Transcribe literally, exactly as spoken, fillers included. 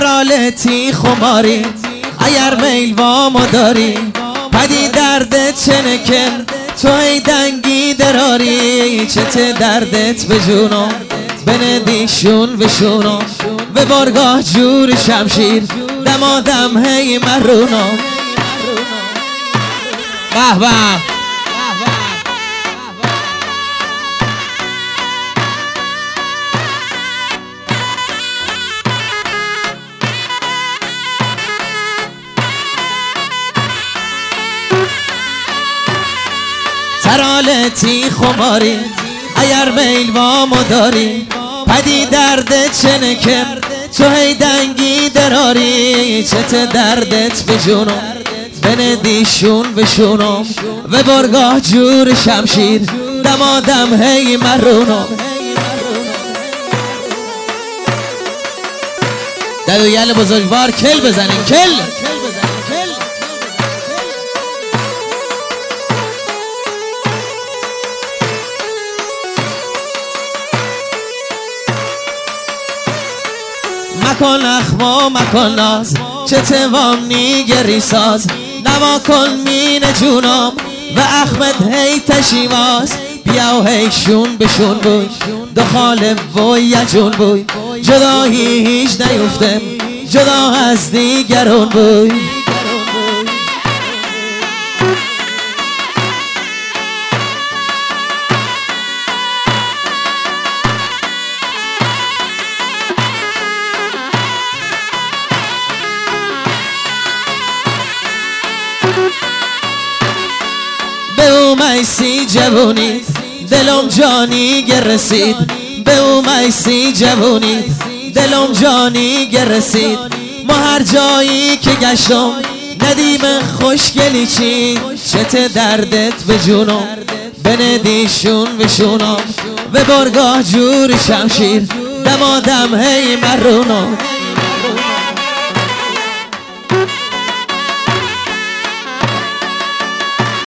سرالتی خماری اگر میل وامو داری پدی دردت چنکن تو ای دنگی دراری چته دردت به جونم بندیشون و شونم و بارگاه جور شمشیر دمادم هی مرونم به به سرالتی خماری اگر میل وامو داری پدی دردت چنکم تو هی دنگی دراری چته دردت به جونم بندیشون و شونم و بارگاه جور شمشیر دمادم هی مرونم دویل بزرگوار کل بزنین کل مکن اخما مکن ناز چه توام نیگری ساز نما کن مین جونم و احمد هی تشیواز بیا و هی شون بشون بوی دخال وی یا جون بوی جدایی هیچ نیفتم جدا از دیگرون بوی به او میسی جوونی دلم جانی گرسید به او میسی جوونی دلم جانی گرسید ما هر جایی که گشتم ندیم خوشگلی چی چته دردت به جونم بندیشون و شونم و بارگاه جور شمشیر دمادم هی مرونم